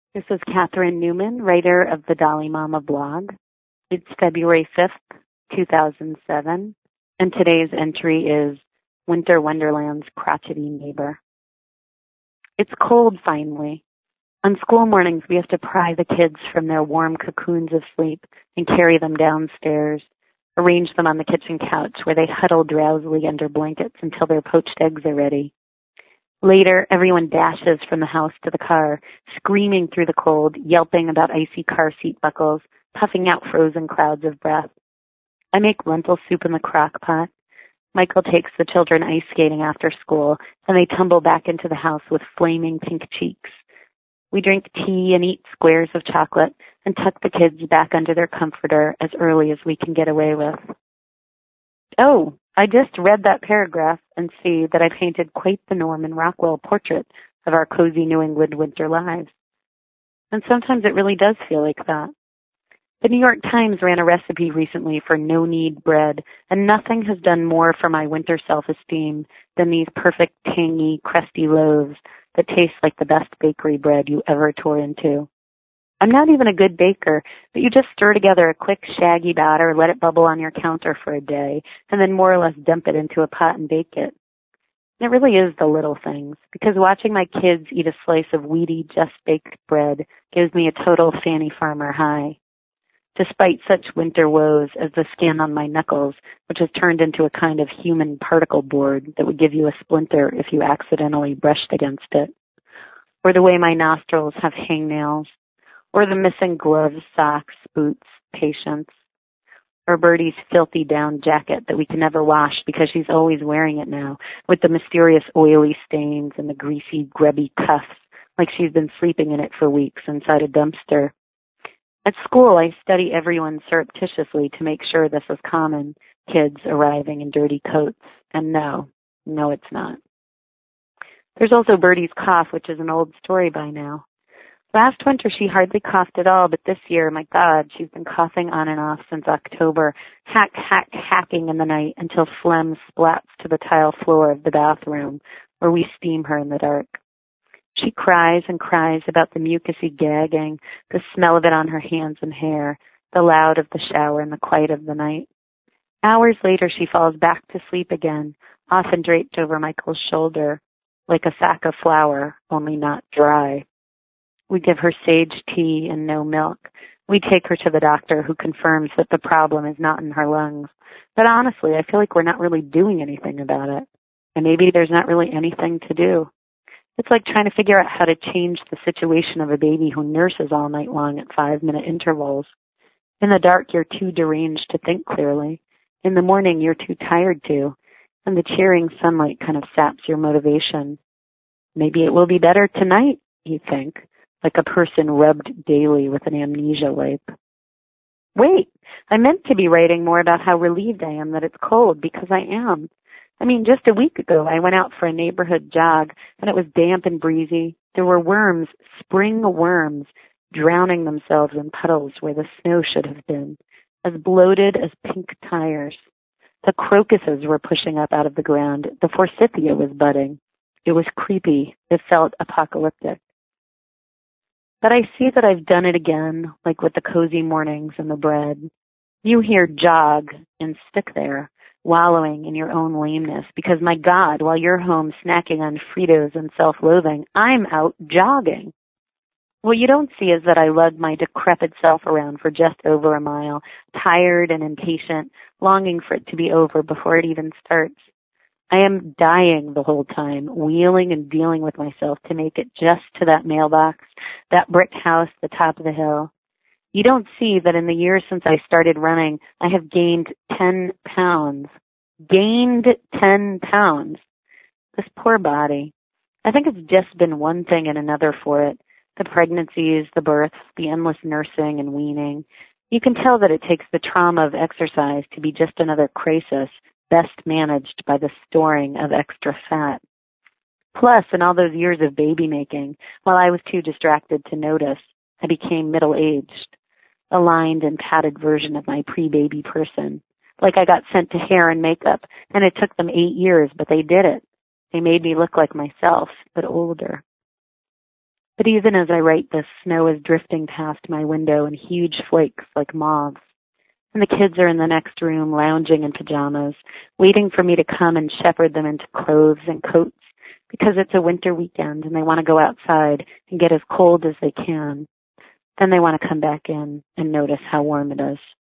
This is Catherine Newman, writer of the Dolly Mama blog. It's February 5th, 2007, and today's entry is Winter Wonderland's Crotchety Neighbor. It's cold finally. On school mornings, we have to pry the kids from their warm cocoons of sleep and carry them downstairs, arrange them on the kitchen couch where they huddle drowsily under blankets until their poached eggs are ready. Later, everyone dashes from the house to the car, screaming through the cold, yelping about icy car seat buckles, puffing out frozen clouds of breath. I make lentil soup in the crock pot. Michael takes the children ice skating after school, and they tumble back into the house with flaming pink cheeks. We drink tea and eat squares of chocolate and tuck the kids back under their comforter as early as we can get away with. Oh, I just read that paragraph and see that I painted quite the Norman Rockwell portrait of our cozy New England winter lives. And sometimes it really does feel like that. The New York Times ran a recipe recently for no-knead bread, and nothing has done more for my winter self-esteem than these perfect, tangy, crusty loaves that taste like the best bakery bread you ever tore into. I'm not even a good baker, but you just stir together a quick, shaggy batter, let it bubble on your counter for a day, and then more or less dump it into a pot and bake it. It really is the little things, because watching my kids eat a slice of weedy, just-baked bread gives me a total Fanny Farmer high. Despite such winter woes as the skin on my knuckles, which has turned into a kind of human particle board that would give you a splinter if you accidentally brushed against it, or the way my nostrils have hangnails, or the missing gloves, socks, boots, patience, or Bertie's filthy down jacket that we can never wash because she's always wearing it now, with the mysterious oily stains and the greasy, grubby cuffs, like she's been sleeping in it for weeks inside a dumpster. At school, I study everyone surreptitiously to make sure this is common, kids arriving in dirty coats, and no, it's not. There's also Bertie's cough, which is an old story by now. Last winter, she hardly coughed at all, but this year, my God, she's been coughing on and off since October, hacking in the night until phlegm splats to the tile floor of the bathroom, where we steam her in the dark. She cries and cries about the mucusy gagging, the smell of it on her hands and hair, the loud of the shower and the quiet of the night. Hours later, she falls back to sleep again, often draped over Michael's shoulder, like a sack of flour, only not dry. We give her sage tea and no milk. We take her to the doctor, who confirms that the problem is not in her lungs. But honestly, I feel like we're not really doing anything about it. And maybe there's not really anything to do. It's like trying to figure out how to change the situation of a baby who nurses all night long at 5-minute intervals. In the dark, you're too deranged to think clearly. In the morning, you're too tired to. And the cheering sunlight kind of saps your motivation. Maybe it will be better tonight, you think, like a person rubbed daily with an amnesia wipe. Wait, I meant to be writing more about how relieved I am that it's cold, because I am. I mean, just a week ago, I went out for a neighborhood jog, and it was damp and breezy. There were worms, spring worms, drowning themselves in puddles where the snow should have been, as bloated as pink tires. The crocuses were pushing up out of the ground. The forsythia was budding. It was creepy. It felt apocalyptic. But I see that I've done it again, like with the cozy mornings and the bread. You hear jog and stick there, wallowing in your own lameness, because, my God, while you're home snacking on Fritos and self-loathing, I'm out jogging. What you don't see is that I lug my decrepit self around for just over a mile, tired and impatient, longing for it to be over before it even starts. I am dying the whole time, wheeling and dealing with myself to make it just to that mailbox, that brick house, the top of the hill. You don't see that in the years since I started running, I have gained 10 pounds. Gained 10 pounds. This poor body. I think it's just been one thing and another for it. The pregnancies, the births, the endless nursing and weaning. You can tell that it takes the trauma of exercise to be just another crisis, best managed by the storing of extra fat. Plus, in all those years of baby making, while I was too distracted to notice, I became middle-aged, a lined and padded version of my pre-baby person. Like I got sent to hair and makeup, and it took them 8 years, but they did it. They made me look like myself, but older. But even as I write this, snow is drifting past my window in huge flakes like moths. And the kids are in the next room, lounging in pajamas, waiting for me to come and shepherd them into clothes and coats because it's a winter weekend and they want to go outside and get as cold as they can. Then they want to come back in and notice how warm it is.